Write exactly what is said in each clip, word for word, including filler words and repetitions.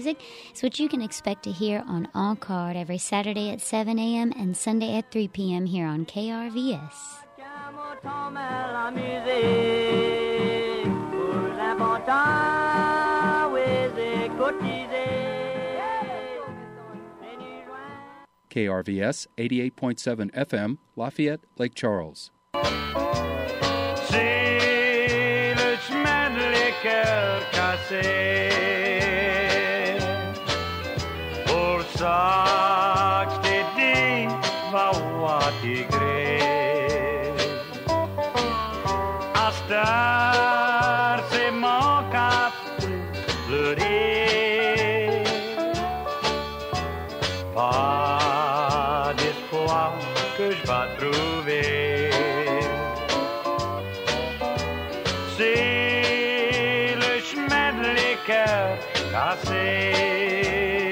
music is what you can expect to hear on En Carte every Saturday at seven a.m. and Sunday at three p.m. here on K R V S. K R V S eighty-eight point seven F M, Lafayette, Lake Charles. C'est le chemin de les cœurs cassés. Pour ça que je t'ai dit, va voir tes grés. À cette heure, c'est mon cap pleurer. Pas d'espoir que je vais trouver. C'est le chemin de les cœurs cassés.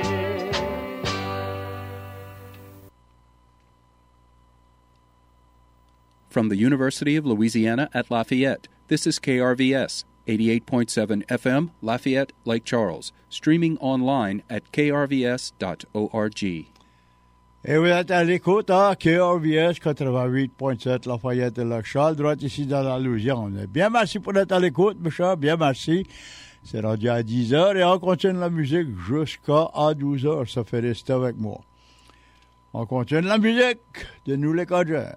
From the University of Louisiana at Lafayette, this is K R V S, eighty-eight point seven F M, Lafayette, Lake Charles, streaming online at k r v s dot org. Et vous êtes à l'écoute à K R V S quatre-vingt-huit point sept Lafayette et Lake Charles, droit ici dans la Louisiane. Bien merci pour être à l'écoute, mes chers, bien merci. C'est rendu à dix heures et on continue la musique jusqu'à douze heures. Ça fait rester avec moi. On continue la musique de Nous les Codeurs.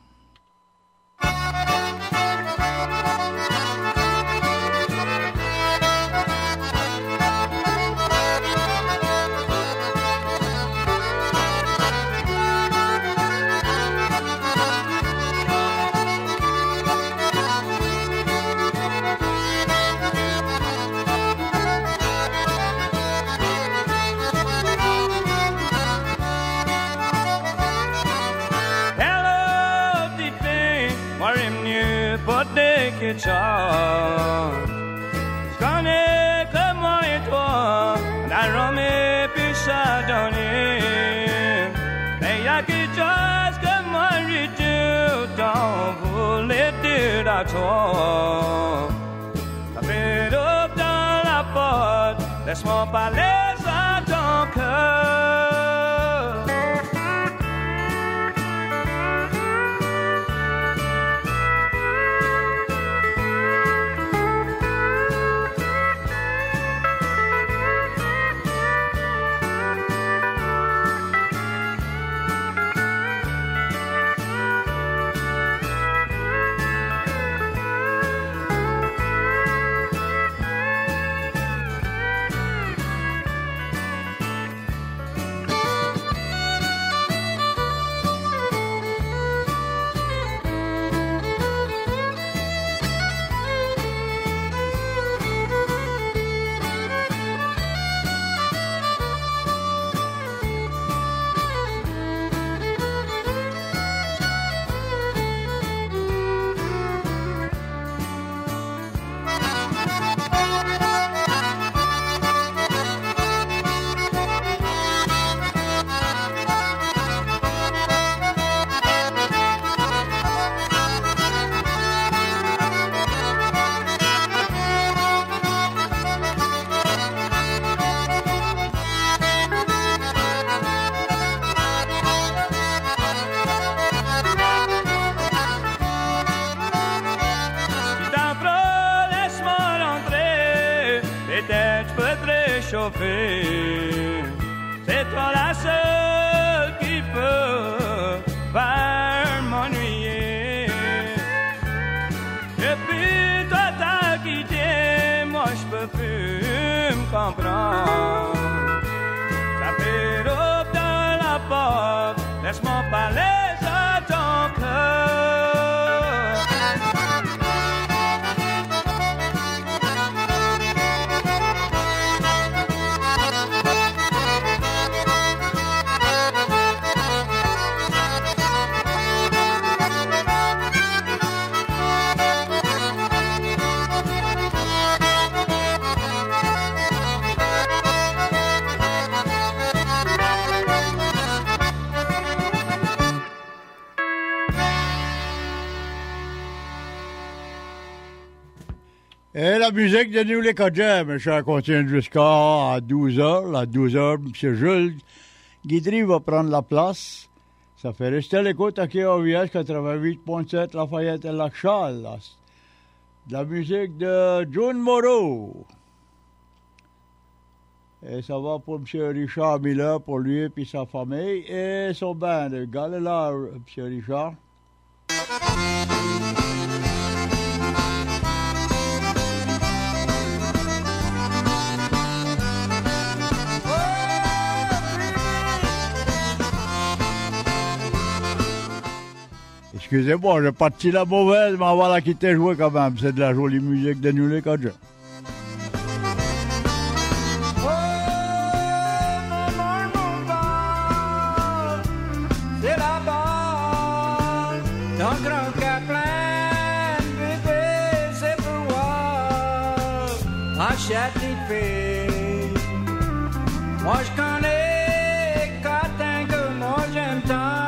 Guitar. Je connais que moi et toi, la Rome et puis Chardonnay. Mais y'a quelque chose que moi je tout temps voulais dire à toi. Ça fait d'eau dans la porte, laisse-moi parler à ton cœur. C'est toi la seule qui peut faire m'ennuyer. Depuis toi t'as quitté, moi je peux plus me comprendre. Ça fait l'aube dans la porte, laisse-moi parler à ton cœur. la musique de nous les Codjets, mais ça continue jusqu'à douze heures. À douze heures, M. Jules Guidry va prendre la place. Ça fait rester à l'écoute à K R V S quatre-vingt-huit point sept Lafayette et Lac-Charles. De la musique de June Moreau. Et ça va pour M. Richard Miller, pour lui et puis sa famille. Et son band, Galila, M. Richard. Excusez-moi, j'ai parti la mauvaise, mais on va la quitter jouer quand même. C'est de la jolie musique de nous les Codjets. C'est là-bas, dans le grand cap plein, bébé, c'est pour moi, achète les filles. Moi je connais Catin que moi j'aime tant.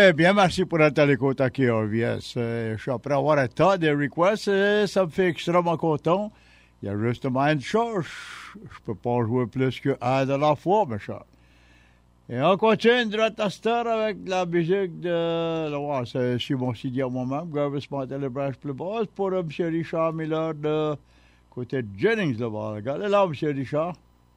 Oui, bien merci pour être à l'écoute à K R V S. Euh, je suis après avoir un tas de requests, euh, ça me fait extrêmement content. Il y a justement une chose, je ne peux pas jouer plus qu'un de la fois, mes chers. Et on continue de à cette heure avec la musique de... Ouais, c'est sur mon C D à moi-même, Garvis Mountain, les branches plus basses, pour M. Richard Miller de côté de Jennings là-bas. Regardez là, M. Richard.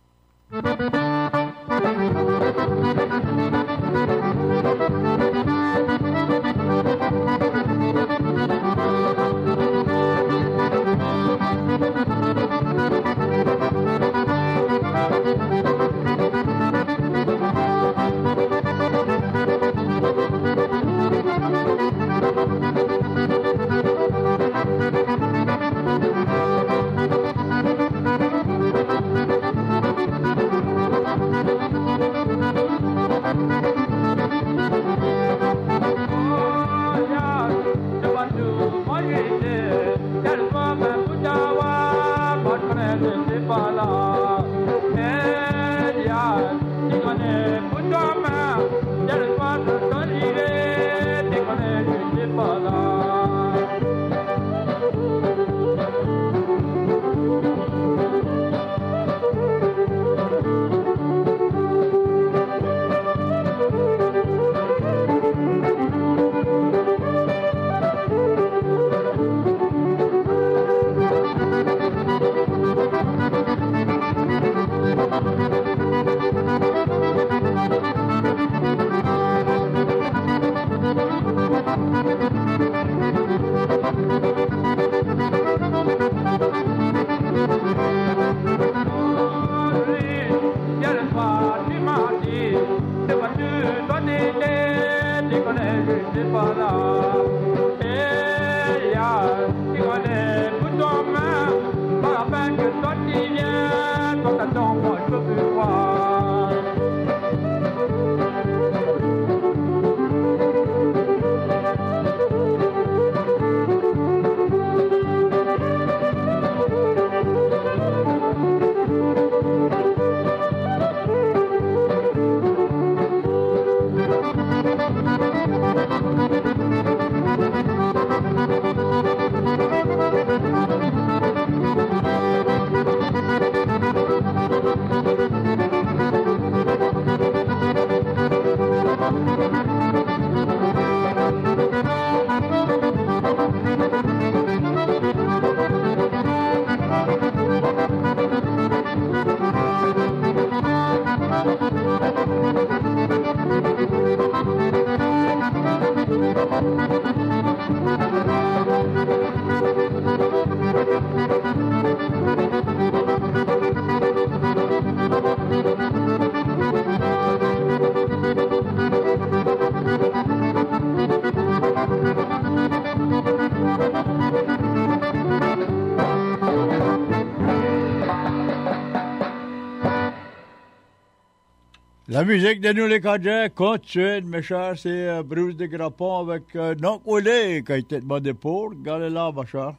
La musique de nous les Cajun continue, mes chers, c'est euh, Bruce de Grappon avec euh, Non Coulé qui a été demandé pour. Regardez là, ma chère.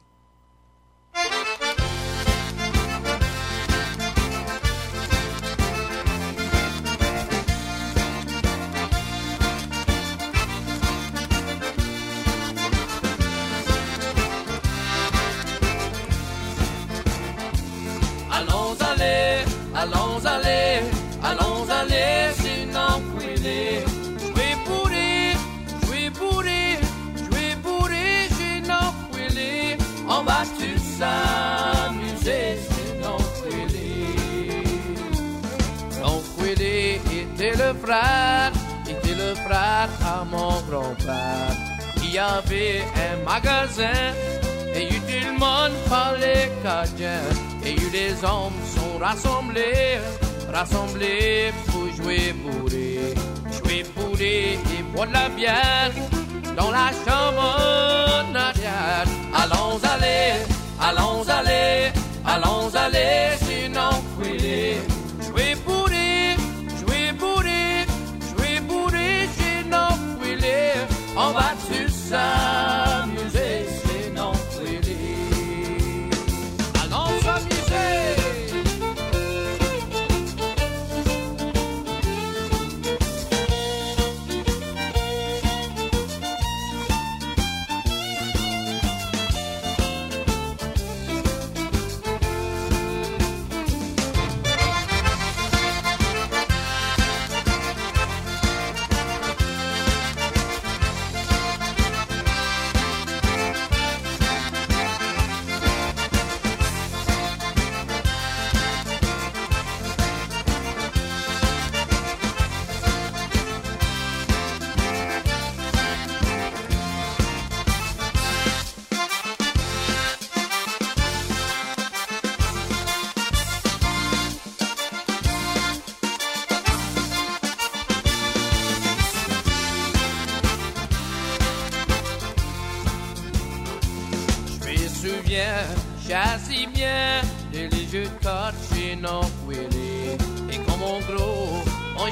Allons aller, allons aller, allons aller, sinon couler. Jouer bourré, jouer bourré, jouer bourré, sinon couler. On va tous s'amuser, sinon couler. Non couler était le frère, était le frère à mon grand-père. Il y avait un magasin, et eu tout le monde parlait cadien. Et eu les hommes sont rassemblés, rassemblés pour jouer bourré, jouer bourré et boire de la bière dans la chambre en arrière. Allons aller, allons aller, allons aller, sinon couler. Jouer bourré, jouer bourré, jouer bourré, sinon couler. On va tous s'amuser, sinon couler. Allons s'amuser.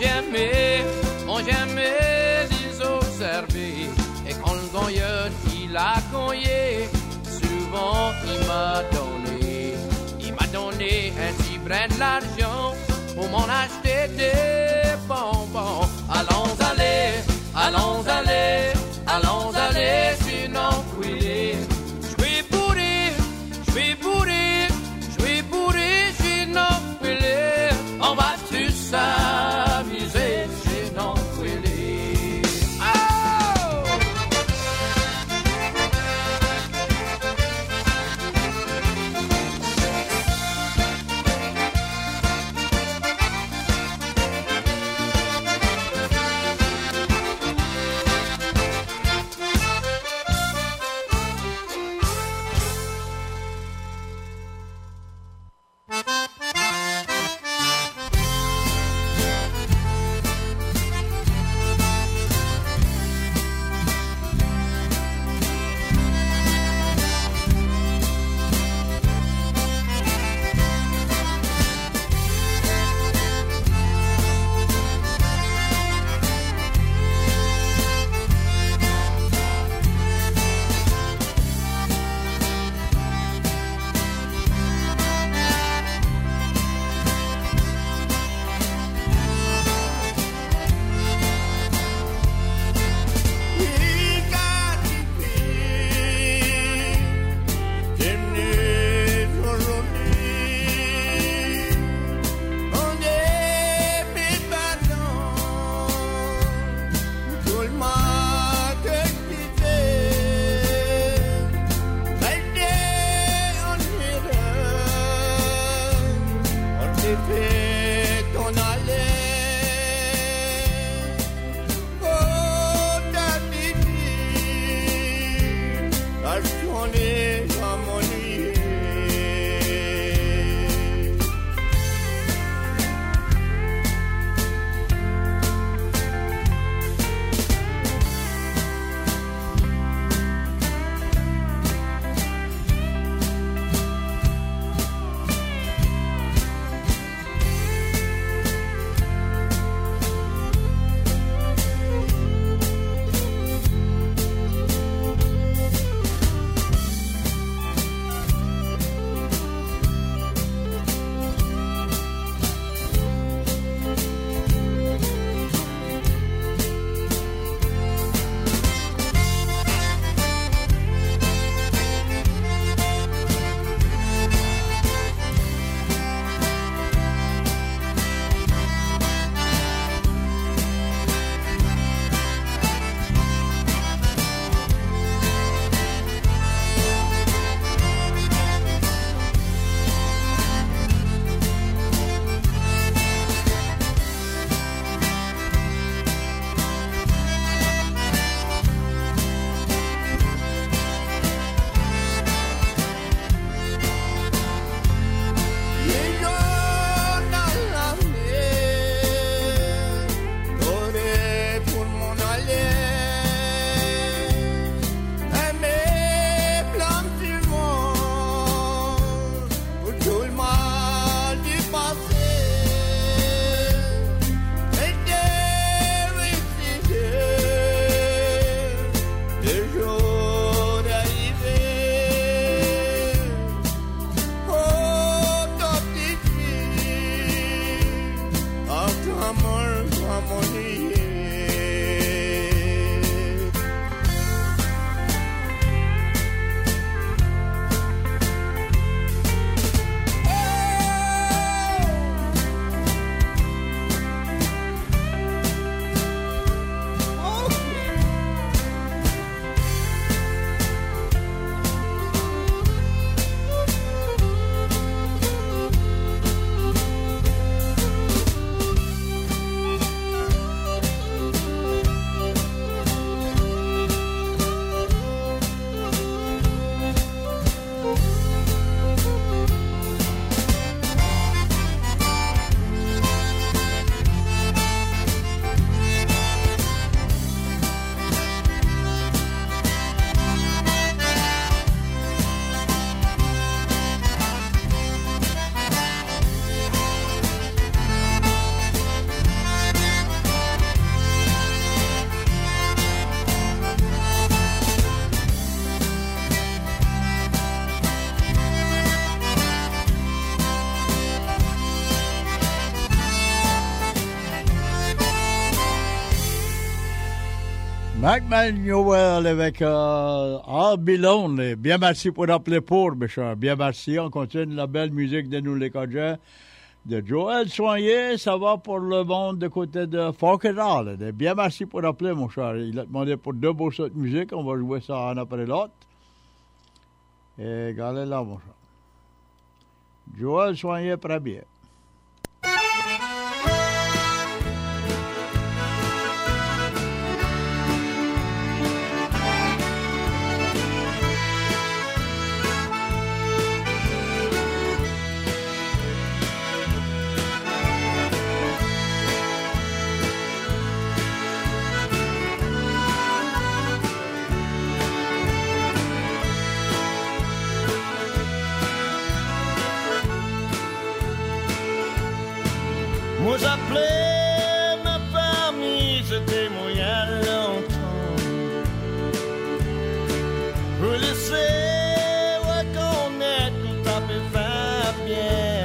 j'aimais, on j'aimait les observer. Et quand le gagneur, il a gagné, souvent il m'a donné, il m'a donné un petit brin d'argent pour m'en acheter des bonbons. Allons aller, allons aller, allons aller, sinon couler. Je vais bourrer, je vais bourrer, je vais bourrer, sinon couler. On va tous s'amuser, sinon couler. Oh! Mac Manuel avec euh, I'll Be Lonely. Bien merci pour appeler pour, mes chers. Bien merci. On continue la belle musique de nous les Cajun de Joël Soigné. Ça va pour le monde de côté de Falkenhall. Bien merci pour appeler, mon cher. Il a demandé pour deux beaux sortes de musique. On va jouer ça un après l'autre. Et regardez là, mon cher. Joël Soigné, très bien. Moi j'appelais ma famille, c'était moi il y a longtemps. Pour laisser reconnaître tout à fait faire bien.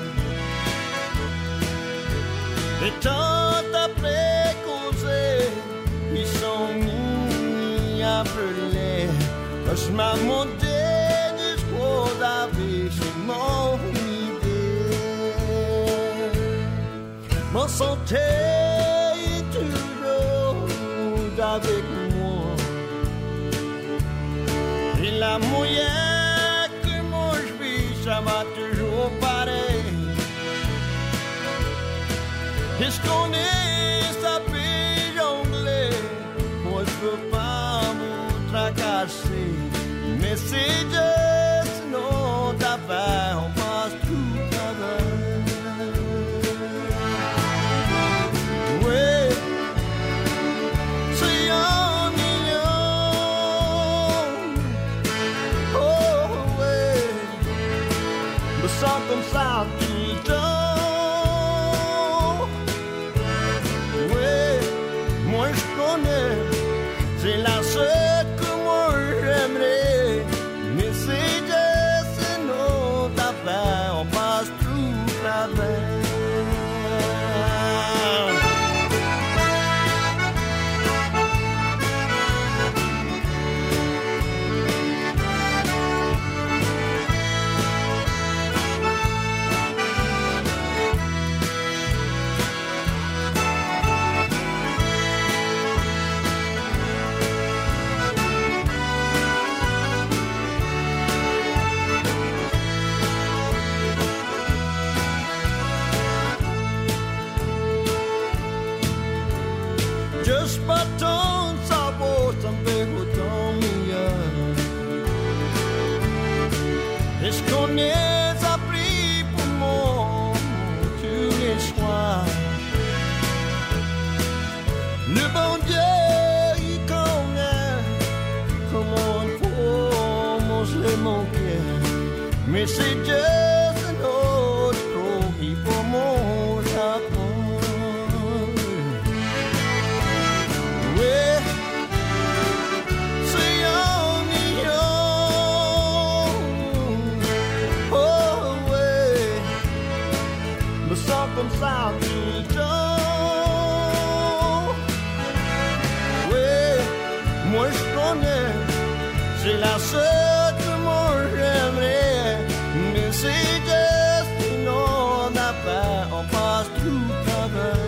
Les tantes après causer, ils sont mis à appeler. Je m'ai monté jusqu'au David, c'est mon Mon santé est toujours avec moi. Et la moyenne que moi je vis, ça m'a toujours pareil. Est-ce qu'on est sapé jongler? Moi je peux pas vous tracasser. Mais c'est juste non d'affaires, on passe tout travail. Comme ça tout le temps. Oui, moi je connais, c'est la seule que moi j'aimerais. Mais c'est juste une autre affaire, on passe tout la veille. Just pas tant de savoir, ça me fait autant mieux. Est-ce qu'on est appris pour moi tous les soirs? Le bon Dieu, il connaît comment pour moi je l'ai manqué. Mais c'est juste un autre trop, il faut mon Japon. Comme ça tout le temps. Oui, moi je connais, c'est la seule que moi j'aimerais. Mais c'est juste une autre affaire, on passe tout le travail.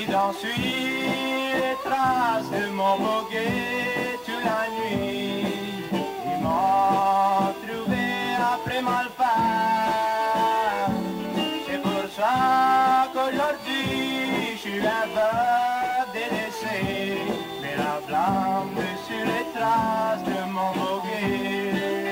qui dans suit les traces de mon boguet toute la nuit. Ils m'ont trouvé après mal faire. C'est pour ça qu'aujourd'hui je suis un veuve délaissé. Mais la flamme sur les traces de mon boguet.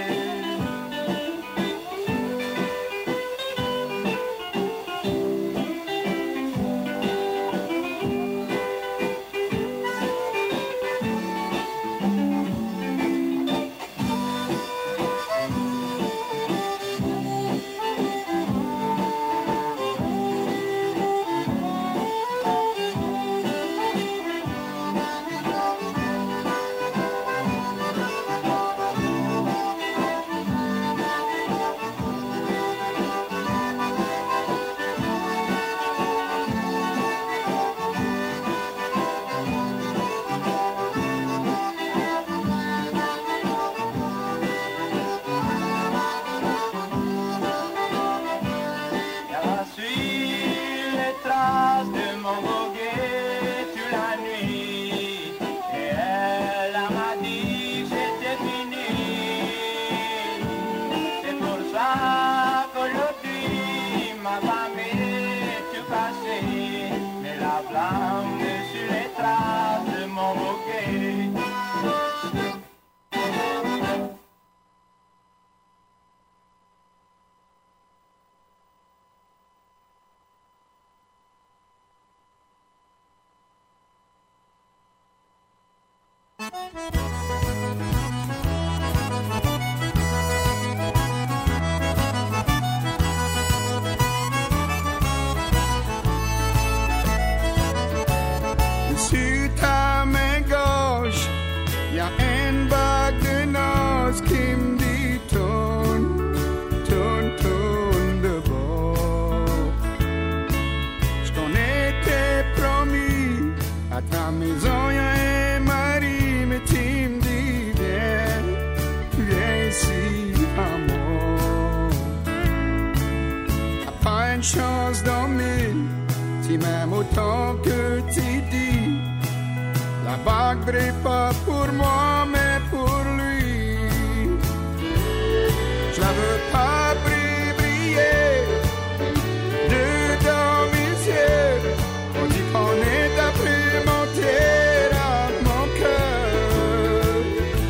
Sur ta main gauche, y a une bague de noces qui me dit tourne, tourne, tourne de bord. Je t'en étais promis, à ta maison y a un mari, mais tu me dis viens, viens ici à moi. T'as pas une chance dans mille, tu m'aimes autant que tu dis. La bague brille pas pour moi, mais pour lui. Je la veux pas briller, briller dedans mes yeux. On dit qu'on est après monter à mon cœur.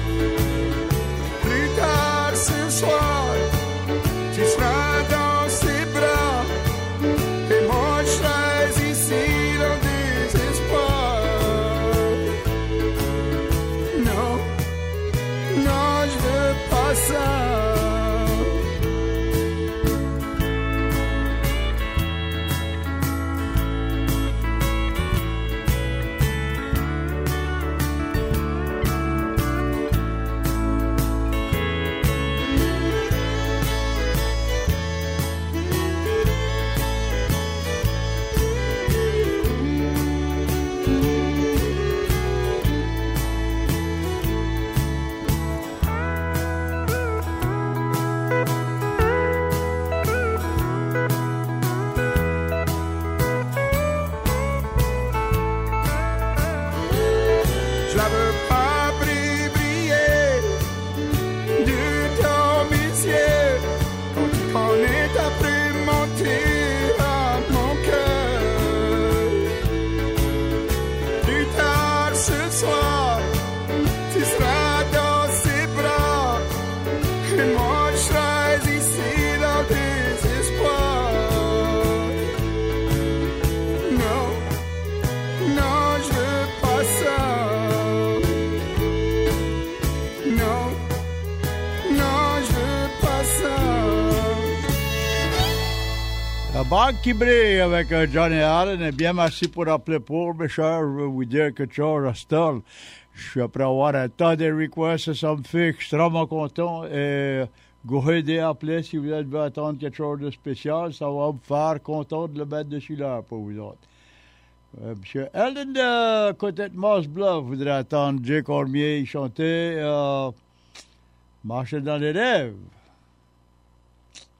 Plus tard ce soir, tu seras dans ses bras. Et moi je serai ici dans le désespoir. Ça. La banque qui brille avec euh, Johnny Allen. Et bien, merci pour appeler pour, mes chers. Je veux vous dire que chose à Stoll. Je suis après avoir un tas de requests, ça me fait extrêmement content. Et go aider à appeler si vous devez attendre quelque chose de spécial. Ça va me faire content de le mettre dessus là pour vous autres. Euh, Monsieur Elden de côté de Moss Bluff voudrait attendre Jay Cormier chanter euh, Marcher dans les rêves.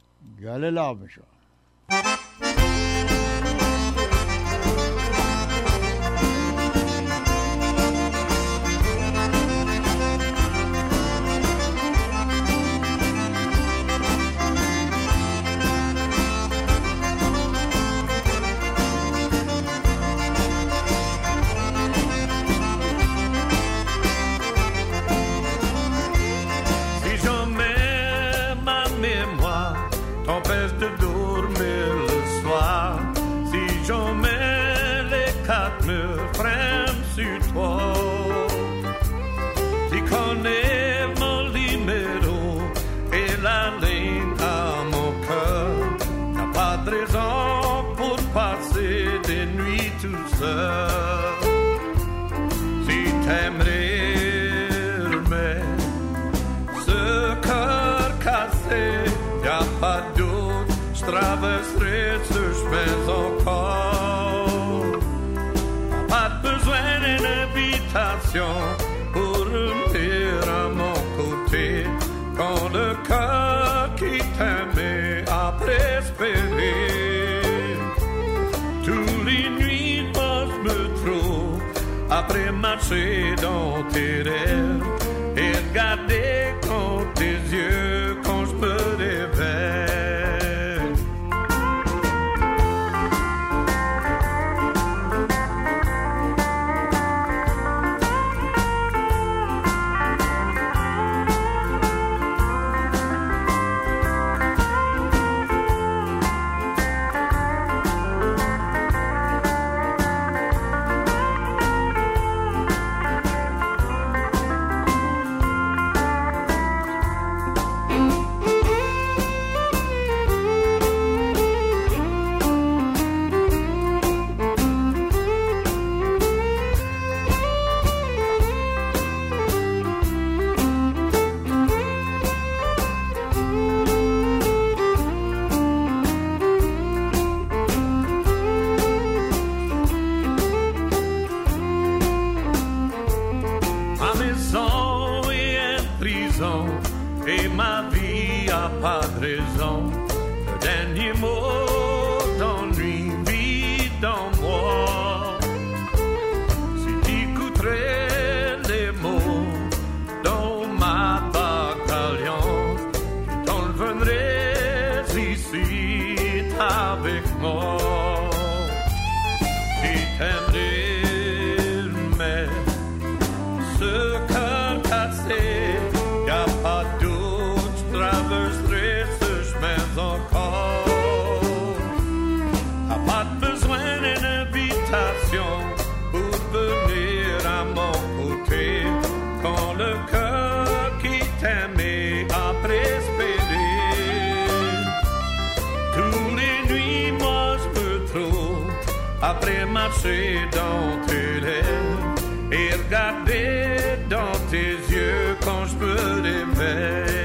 Allez là, monsieur. quatre me frame sur toi. Tu connais mon numéro et la ligne à mon cœur. T'as pas de raison pour passer des nuits tout seul. Si t'aimerais remettre ce cœur cassé, y'a pas d'autre, je traverserai ce chemin encore. Pas besoin d'une invitation pour revenir à mon côté. Quand le cœur qui t'aimait après espérer, tous les nuits moi je me trouve après marcher dans tes rêves et regarder dans tes yeux quand je me réveille. Et ma vie a pas de raison. Le dernier mot d'ennui vit dans moi. Si tu écouterais les mots dans ma bataillon, je t'enlèverais ici avec moi. Si t'aimerais, mais ce cœur cassé, y'a pas d'autre, je traverserai ce chemin encore. T'as pas besoin d'une invitation pour venir à mon côté. Quand le cœur qui t'aimait a espérer, tous les nuits moi je me trouve après marcher dans tes lèvres et regarder dans tes yeux quand je me réveille.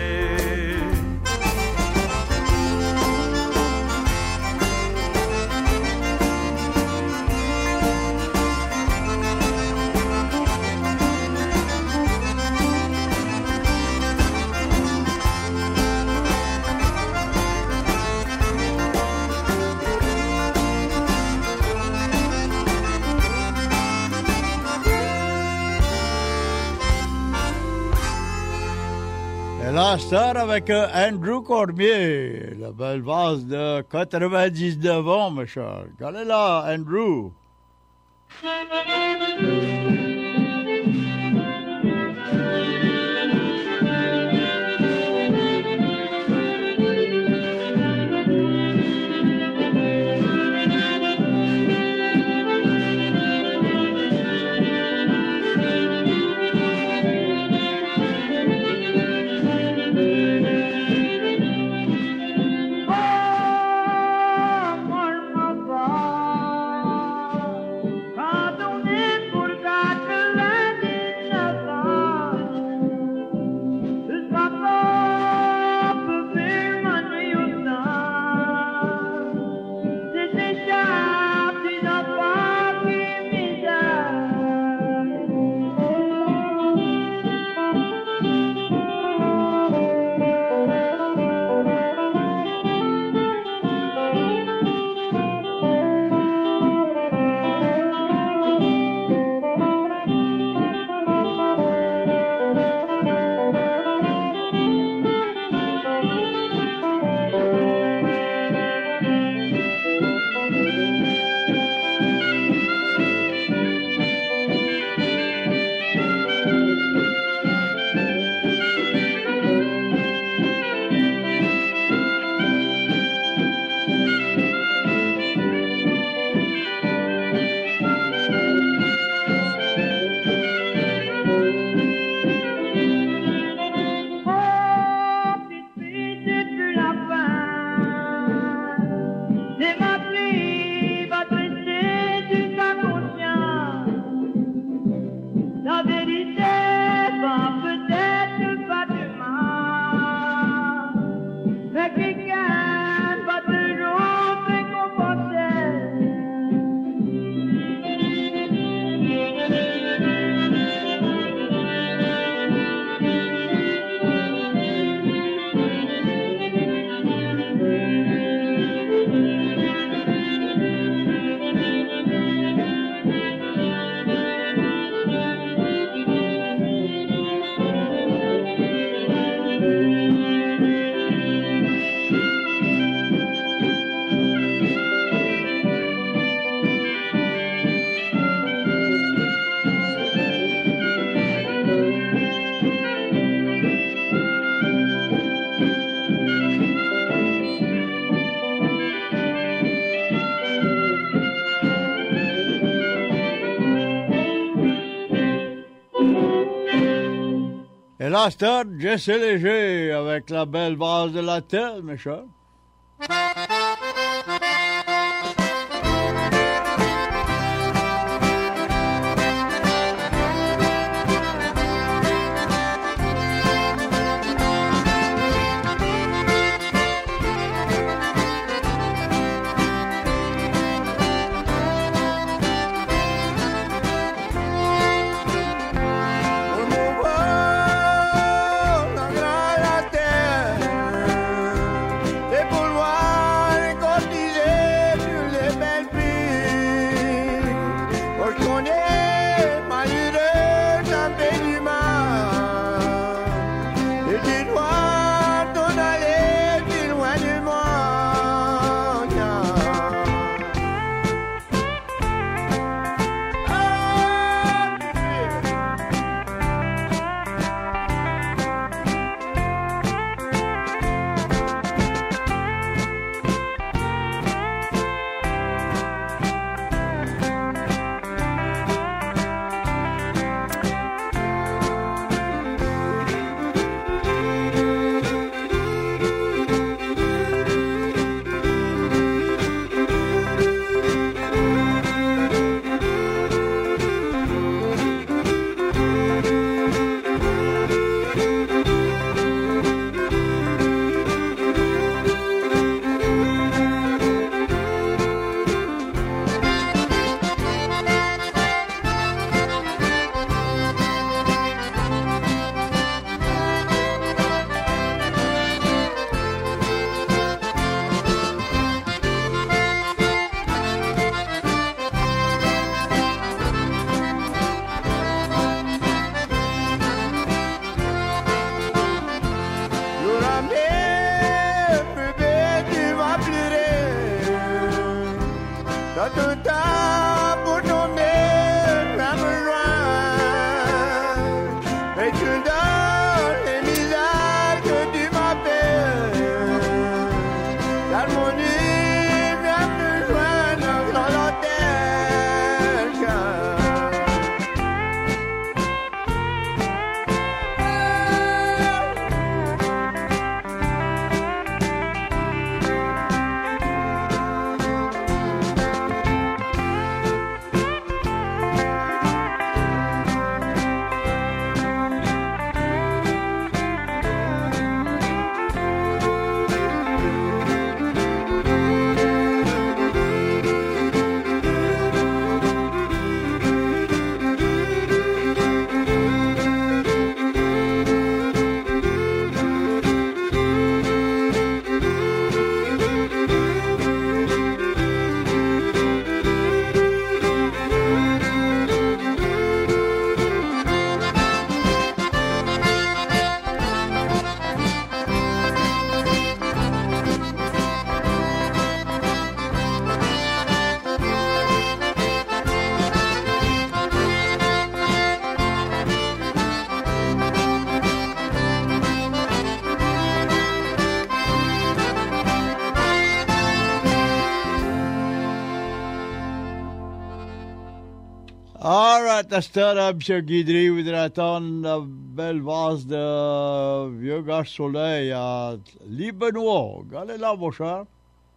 La star avec euh, Andrew Cormier, la belle vase de quatre-vingt-dix-neuf ans, mes chers. Regardez là, Andrew. Quand on est pour gâter là, c'est Jesse Léger avec la belle vase de la terre, mes chers. à cette heure, M. Guidry voudrait attendre la belle vase de Vieux Gage Soleil à Libenois. Allez là, mon cher.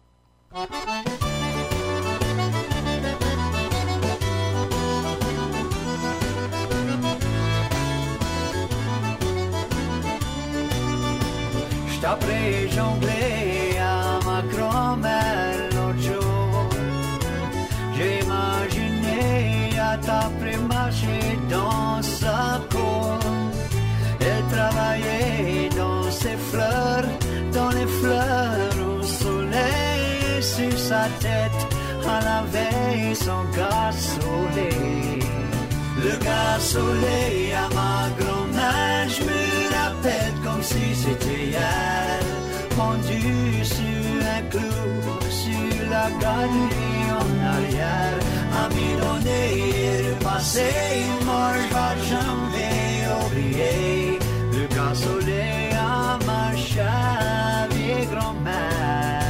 J't'apprends jongler à ma grand-mère l'autre jour. J'imaginais à t'apprendre marcher dans sa cour. Elle travaillait dans ses fleurs, dans les fleurs au soleil sur sa tête. À la veille son gars soleil. Le gars soleil à ma grand-mère, je me rappelle comme si c'était hier. Pendu sur un clou, sur la galerie en arrière. À m'y et le passé, moi je vais jamais oublier. Le gars soleil à ma chère vieille grand-mère.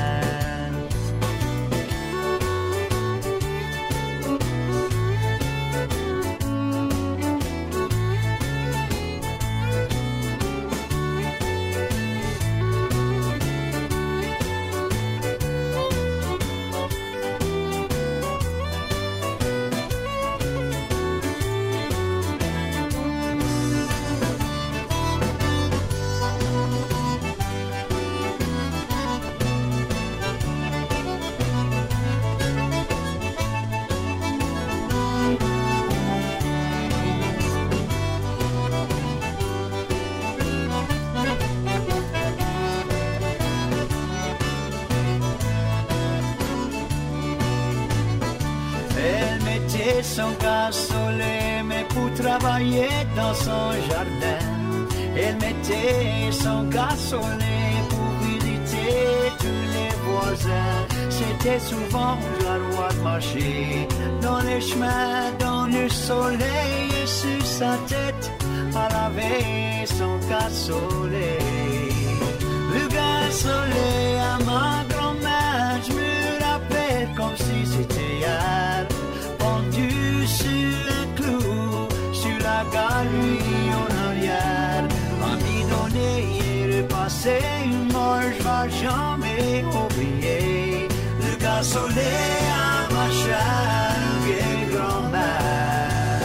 son cassoulet, mais pour travailler dans son jardin, elle mettait son cassoulet pour visiter tous les voisins. C'était souvent la loi de marcher dans les chemins, dans le soleil, et sur sa tête, elle avait son cassoulet. Le cassoulet à ma grand-mère, je me rappelle comme si c'était hier, pendu sur un clou, sur la galerie en arrière. Ami donné et repassé, moi je vais jamais oublier le cassoulet à ma chère vieille grand-mère.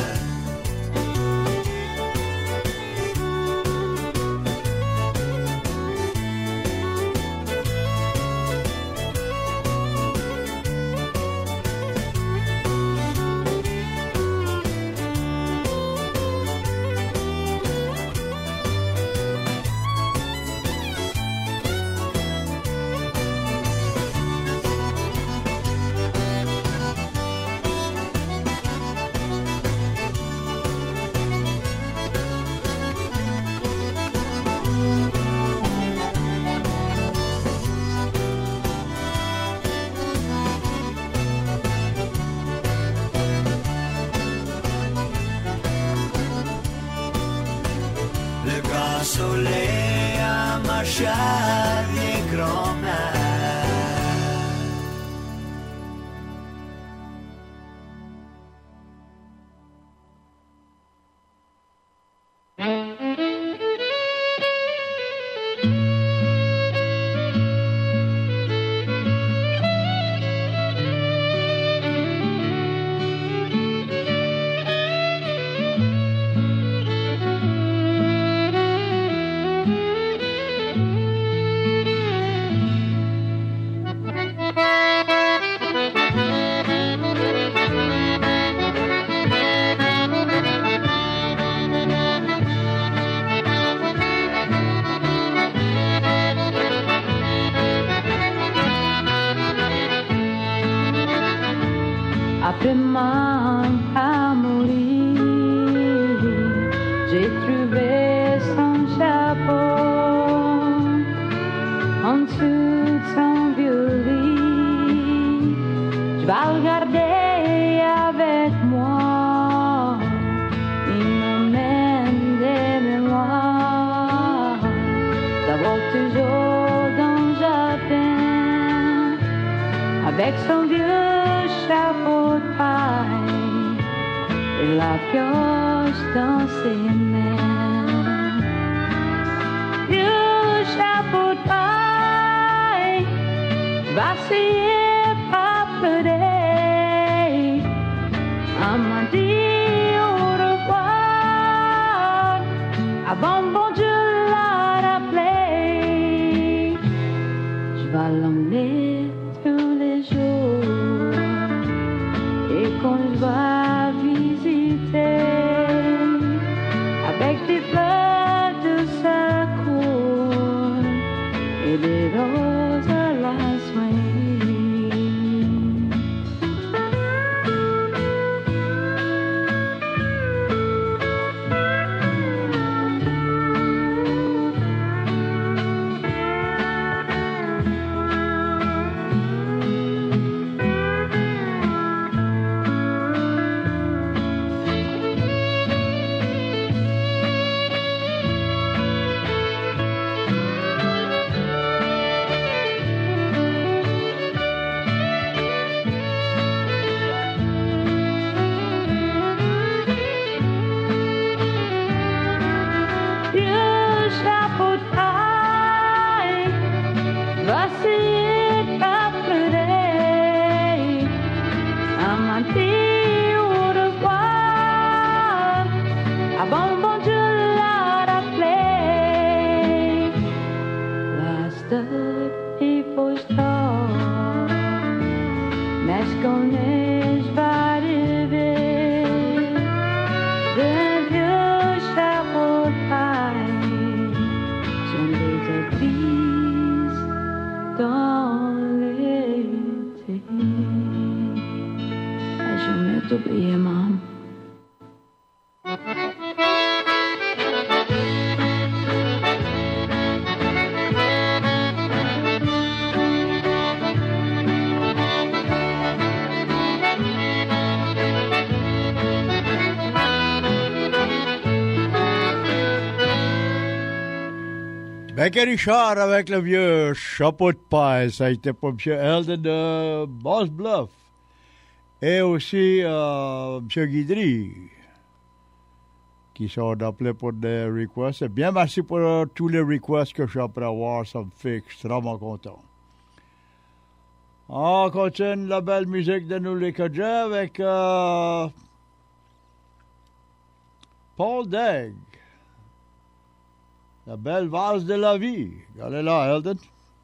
Soleil à ma chère vieille grand-mère. Après ma mourir, j'ai trouvé son chapeau en dessous de son violet. Je vais le garder avec moi, il m'emmène des mémoires d'avoir toujours dans le jardin avec son vieux chapeau de paille et la pioche dans ses mains. Vieux chapeau de paille, va essayer pas pleurer. Elle m'a dit au revoir avant bon Dieu l'a rappelé. Je vais l'emmener tous les jours. Et qu'on va visiter avec des fleurs de sa cour et des roses à la soie. Becky Richard avec le vieux chapeau de paille, ça a été pour M. Eldon de Boss Bluff. Et aussi euh, M. Guidry, qui sont appelés pour des requests. Et bien, merci pour uh, tous les requests que je suis après avoir, ça me fait extrêmement content. On continue la belle musique de nous les Cajun avec uh, Paul Degg. La belle vase de la vie. Allez là, Eldon.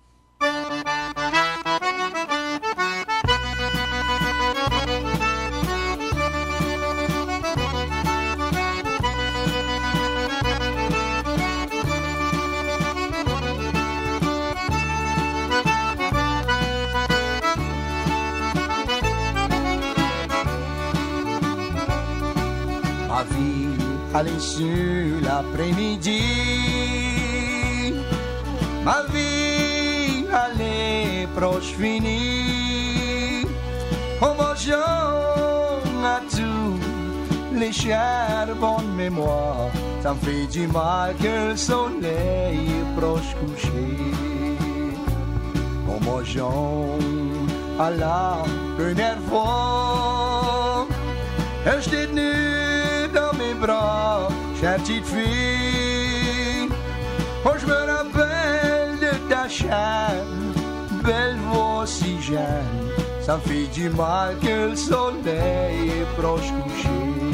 Ma vie allait sur l'après-midi, ma vie allait proche finie, en mangeant à tous les chers bonnes mémoires, ça me fait du mal que le soleil est proche couché, en mangeant à la première fois, et je t'ai tenu dans mes bras, chère petite fille. Oh, je me rappelle de ta chair, belle voix si jeune. Ça me fait du mal que le soleil est proche couché.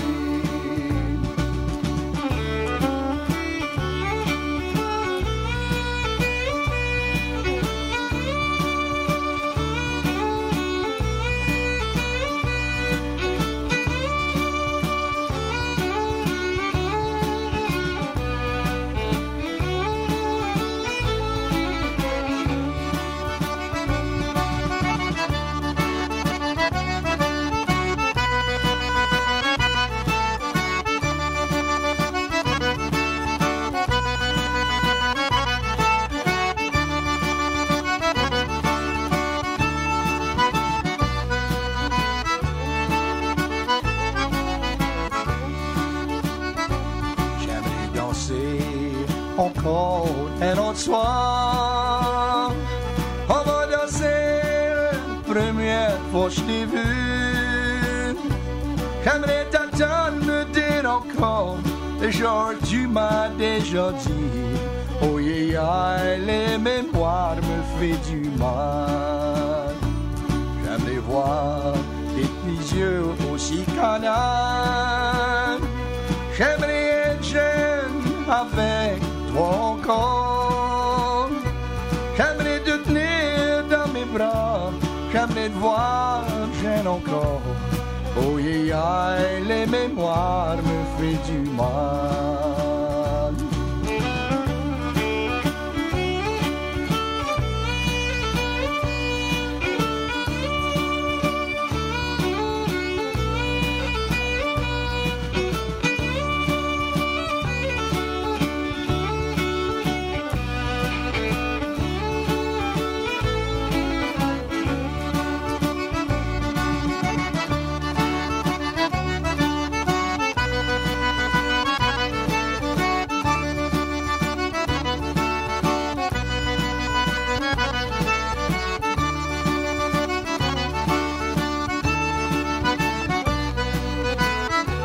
Encore un autre soir, on va danser la première fois que je t'ai vu. J'aimerais t'entendre me dire encore le jour tu m'as déjà dit. Oh yeah, yeah, les mémoires me fait du mal. J'aimerais voir tes petits yeux aussi canards. J'aimerais être jeune avec encore. J'aimerais te tenir dans mes bras, j'aimerais te voir jeune encore. Oh yeah, yeah, les mémoires me font du mal.